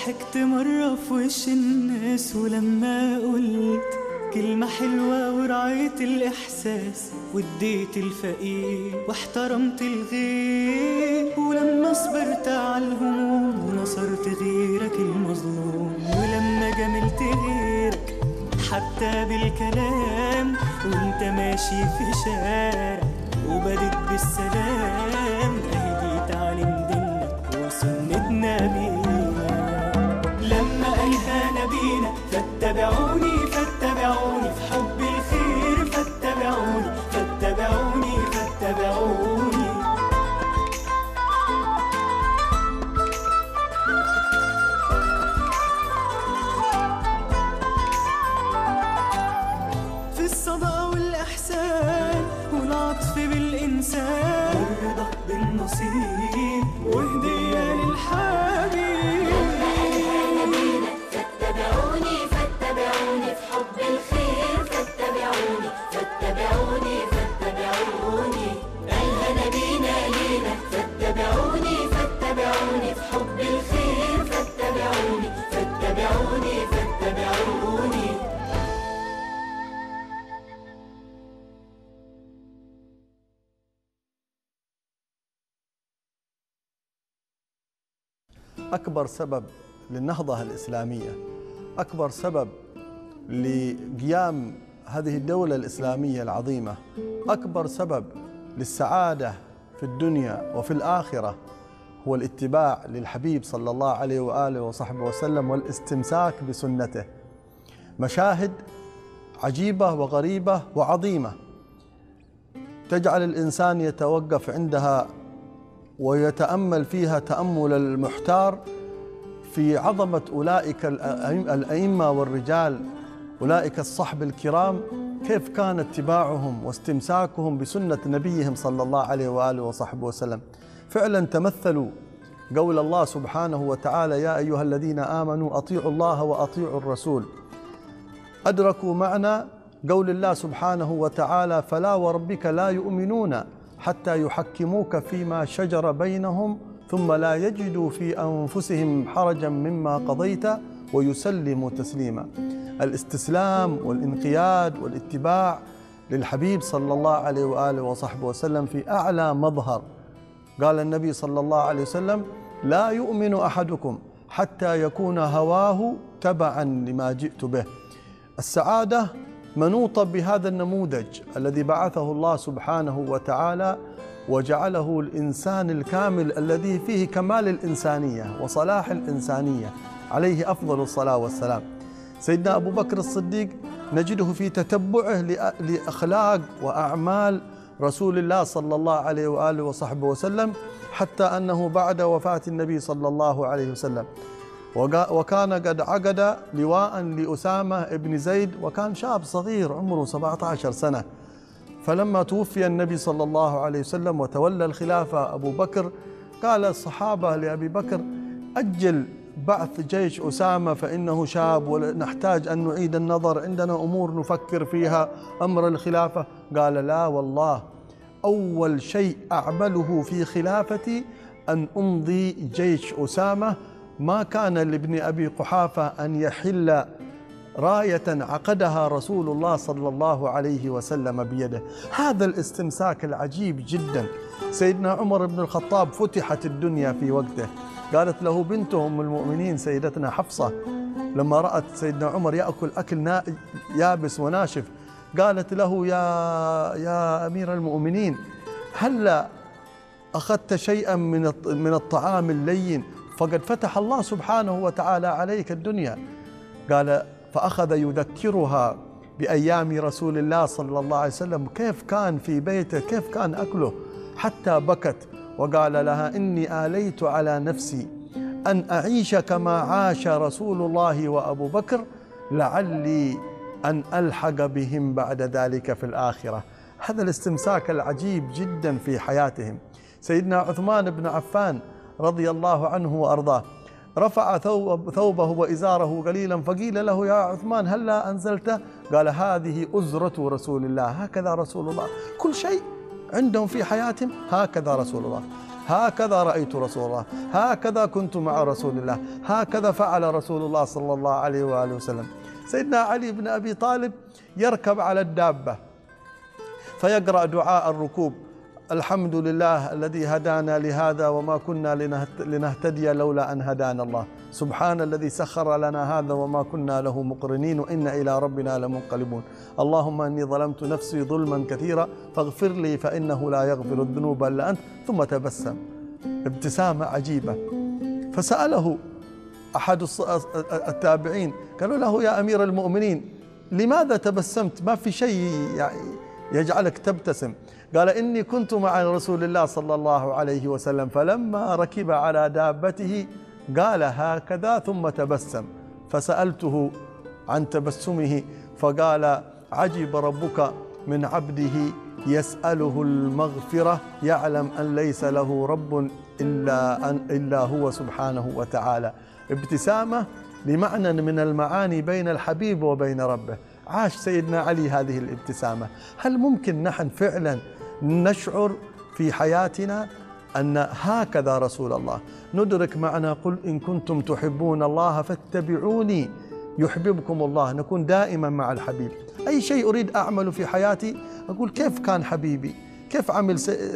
ضحكت مرة في وش الناس ولما قلت كلمة حلوة ورعيت الإحساس واديت الفقير واحترمت الغير، ولما صبرت على الهموم ونصرت غيرك المظلوم، ولما جملت غيرك حتى بالكلام وانت ماشي في شارع وبدت بالسلام، اهدي تعليم ديننا وسنة نبينا. لما ألهانا بينا فاتبعوني فاتبعوني في حب الخير، فاتبعوني فاتبعوني فاتبعوني. في الصدى والإحسان والعطف بالإنسان والرضا بالنصيب وهدية للحبيب. فاتبعوني فاتبعوني في حب الخير، فاتبعوني فاتبعوني فاتبعوني. ألهنا بينا لينا فاتبعوني فاتبعوني في حب الخير، فاتبعوني فاتبعوني فاتبعوني. أكبر سبب للنهضة الإسلامية، أكبر سبب لقيام هذه الدولة الإسلامية العظيمة، أكبر سبب للسعادة في الدنيا وفي الآخرة هو الاتباع للحبيب صلى الله عليه وآله وصحبه وسلم والاستمساك بسنته. مشاهد عجيبة وغريبة وعظيمة تجعل الإنسان يتوقف عندها ويتأمل فيها تأمل المحتار في عظمة أولئك الأئمة والرجال، أولئك الصحب الكرام، كيف كان اتباعهم واستمساكهم بسنة نبيهم صلى الله عليه وآله وصحبه وسلم. فعلا تمثلوا قول الله سبحانه وتعالى: يا أيها الذين آمنوا أطيعوا الله وأطيعوا الرسول. أدركوا معنى قول الله سبحانه وتعالى: فلا وربك لا يؤمنون حتى يحكموك فيما شجر بينهم ثم لا يجدوا في أنفسهم حرجا مما قضيت ويسلموا تسليما. الاستسلام والانقياد والاتباع للحبيب صلى الله عليه وآله وصحبه وسلم في أعلى مظهر. قال النبي صلى الله عليه وسلم: لا يؤمن أحدكم حتى يكون هواه تبعا لما جئت به. السعادة منوطة بهذا النموذج الذي بعثه الله سبحانه وتعالى وجعله الإنسان الكامل الذي فيه كمال الإنسانية وصلاح الإنسانية، عليه أفضل الصلاة والسلام. سيدنا أبو بكر الصديق نجده في تتبعه لأخلاق وأعمال رسول الله صلى الله عليه وآله وصحبه وسلم، حتى أنه بعد وفاة النبي صلى الله عليه وسلم وكان قد عقد لواء لأسامة بن زيد، وكان شاب صغير عمره 17 سنة. فلما توفي النبي صلى الله عليه وسلم وتولى الخلافة أبو بكر، قال الصحابة لأبي بكر: أجل بعث جيش أسامة فإنه شاب ونحتاج أن نعيد النظر، عندنا أمور نفكر فيها، أمر الخلافة. قال: لا والله، أول شيء أعمله في خلافتي أن أمضي جيش أسامة. ما كان لابن أبي قحافة أن يحل راية عقدها رسول الله صلى الله عليه وسلم بيده. هذا الاستمساك العجيب جدا. سيدنا عمر بن الخطاب فتحت الدنيا في وقته. قالت له بنته أم المؤمنين سيدتنا حفصة لما رأت سيدنا عمر يأكل أكل يابس وناشف، قالت له: يا أمير المؤمنين، هل أخذت شيئا من الطعام اللين؟ فقد فتح الله سبحانه وتعالى عليك الدنيا. قال: فأخذ يذكرها بأيام رسول الله صلى الله عليه وسلم، كيف كان في بيته، كيف كان أكله، حتى بكت وقال لها: إني آليت على نفسي أن أعيش كما عاش رسول الله وأبو بكر، لعلي أن ألحق بهم بعد ذلك في الآخرة. هذا الاستمساك العجيب جدا في حياتهم. سيدنا عثمان بن عفان رضي الله عنه وأرضاه رفع ثوبه وإزاره قليلا، فقيل له: يا عثمان هلا أنزلته؟ قال: هذه أزرة رسول الله، هكذا رسول الله، كل شيء عندهم في حياتهم هكذا رسول الله. هكذا رأيت رسول الله، هكذا كنت مع رسول الله، هكذا فعل رسول الله صلى الله عليه وآله وسلم. سيدنا علي بن أبي طالب يركب على الدابة فيقرأ دعاء الركوب: الحمد لله الذي هدانا لهذا وما كنا لنهتدي لولا أن هدانا الله، سبحان الذي سخر لنا هذا وما كنا له مقرنين وإن إلى ربنا لمنقلبون، اللهم إني ظلمت نفسي ظلما كثيرا فاغفر لي فإنه لا يغفر الذنوب إلا أنت. ثم تبسم ابتسامة عجيبة. فسأله أحد التابعين قالوا له: يا أمير المؤمنين لماذا تبسمت؟ ما في شيء يجعلك تبتسم. قال: إني كنت مع رسول الله صلى الله عليه وسلم فلما ركب على دابته قال هكذا ثم تبسم، فسألته عن تبسمه فقال: عجب ربك من عبده يسأله المغفرة يعلم أن ليس له رب إلا هو سبحانه وتعالى. ابتسامة لمعنى من المعاني بين الحبيب وبين ربه. عاش سيدنا علي هذه الابتسامة. هل ممكن نحن فعلا نشعر في حياتنا أن هكذا رسول الله؟ ندرك معنى قل إن كنتم تحبون الله فاتبعوني يحببكم الله. نكون دائما مع الحبيب. أي شيء أريد أعمل في حياتي أقول كيف كان حبيبي، كيف عمل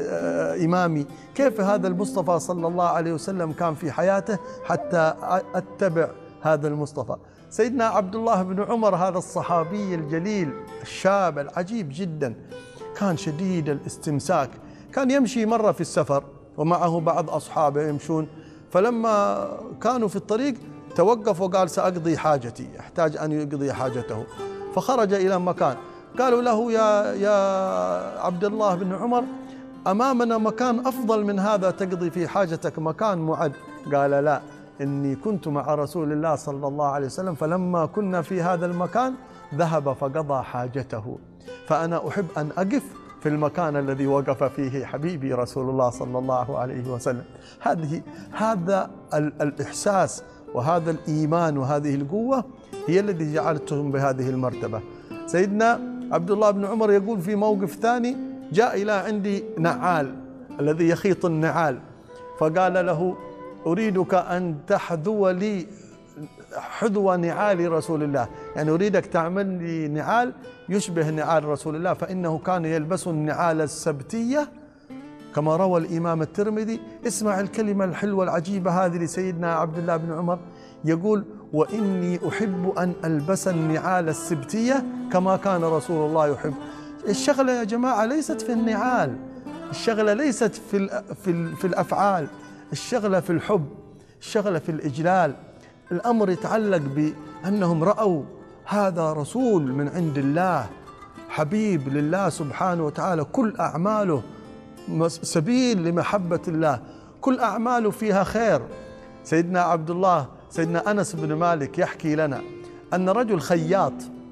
إمامي، كيف هذا المصطفى صلى الله عليه وسلم كان في حياته حتى أتبع هذا المصطفى. سيدنا عبد الله بن عمر هذا الصحابي الجليل الشاب العجيب جدا كان شديد الاستمساك. كان يمشي مرة في السفر ومعه بعض أصحابه يمشون، فلما كانوا في الطريق توقف وقال: سأقضي حاجتي، يحتاج أن يقضي حاجته. فخرج إلى مكان قالوا له: يا عبد الله بن عمر أمامنا مكان أفضل من هذا تقضي في حاجتك، مكان معد. قال: لا، إني كنت مع رسول الله صلى الله عليه وسلم فلما كنا في هذا المكان ذهب فقضى حاجته، فأنا أحب أن أقف في المكان الذي وقف فيه حبيبي رسول الله صلى الله عليه وسلم. هذا الإحساس وهذا الإيمان وهذه القوة هي الذي جعلتهم بهذه المرتبة. سيدنا عبد الله بن عمر يقول في موقف ثاني: جاء إلى عندي نعال الذي يخيط النعال، فقال له: أريدك أن تحذو لي حذو نعال رسول الله، يعني أريدك تعمل لي نعال يشبه نعال رسول الله، فإنه كان يلبس النعال السبتية كما روى الإمام الترمذي. اسمع الكلمة الحلوة العجيبة هذه لسيدنا عبد الله بن عمر، يقول: وإني أحب أن ألبس النعال السبتية كما كان رسول الله يحب. الشغلة يا جماعة ليست في النعال، الشغلة ليست في الأفعال، الشغلة في الحب، الشغلة في الإجلال. الأمر يتعلق بأنهم رأوا هذا رسول من عند الله، حبيب لله سبحانه وتعالى، كل أعماله سبيل لمحبة الله، كل أعماله فيها خير. سيدنا أنس بن مالك يحكي لنا أن رجل خياط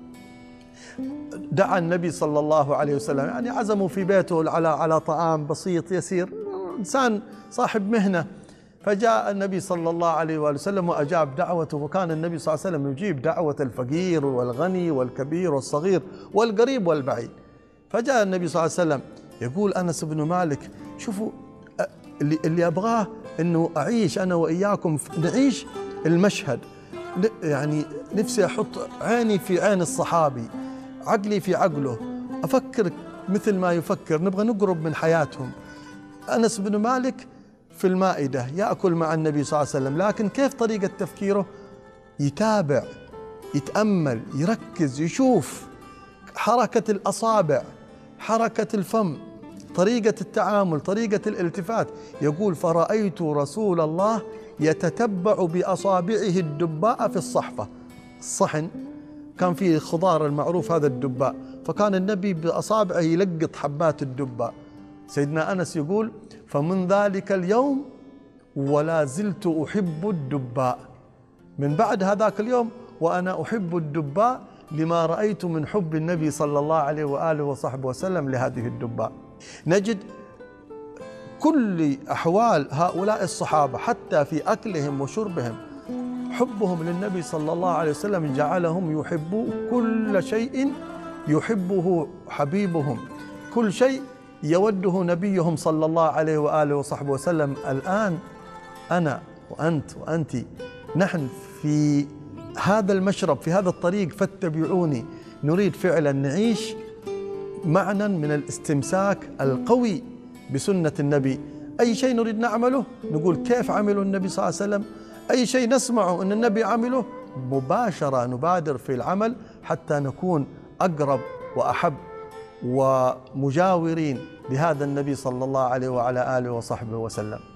دعا النبي صلى الله عليه وسلم، يعني عزموا في بيته على طعام بسيط يسير، إنسان صاحب مهنة، فجاء النبي صلى الله عليه وسلم وأجاب دعوته. وكان النبي صلى الله عليه وسلم يجيب دعوة الفقير والغني والكبير والصغير والقريب والبعيد. فجاء النبي صلى الله عليه وسلم يقول أنس بن مالك: شوفوا اللي أبغاه أنه أعيش أنا وإياكم نعيش المشهد، يعني نفسي أحط عيني في عين الصحابي، عقلي في عقله، أفكر مثل ما يفكر، نبغى نقرب من حياتهم. أنس بن مالك في المائدة يأكل مع النبي صلى الله عليه وسلم، لكن كيف طريقة تفكيره؟ يتابع، يتأمل، يركز، يشوف حركة الأصابع، حركة الفم، طريقة التعامل، طريقة الالتفات. يقول: فرأيت رسول الله يتتبع بأصابعه الدباء في الصحفة. الصحن كان فيه خضار المعروف هذا الدباء، فكان النبي بأصابعه يلقط حبات الدباء. سيدنا أنس يقول: فمن ذلك اليوم ولا زلت أحب الدباء، من بعد هذاك اليوم وأنا أحب الدباء لما رأيت من حب النبي صلى الله عليه وآله وصحبه وسلم لهذه الدباء. نجد كل أحوال هؤلاء الصحابة حتى في أكلهم وشربهم، حبهم للنبي صلى الله عليه وسلم جعلهم يحبوا كل شيء يحبه حبيبهم، كل شيء يوده نبيهم صلى الله عليه وآله وصحبه وسلم. الآن أنا وأنت وأنت نحن في هذا المشرب، في هذا الطريق، فاتبعوني. نريد فعلا نعيش معنى من الاستمساك القوي بسنة النبي. أي شيء نريد نعمله نقول كيف عمله النبي صلى الله عليه وسلم، أي شيء نسمعه أن النبي عمله مباشرة نبادر في العمل حتى نكون أقرب وأحب ومجاورين لهذا النبي صلى الله عليه وعلى آله وصحبه وسلم.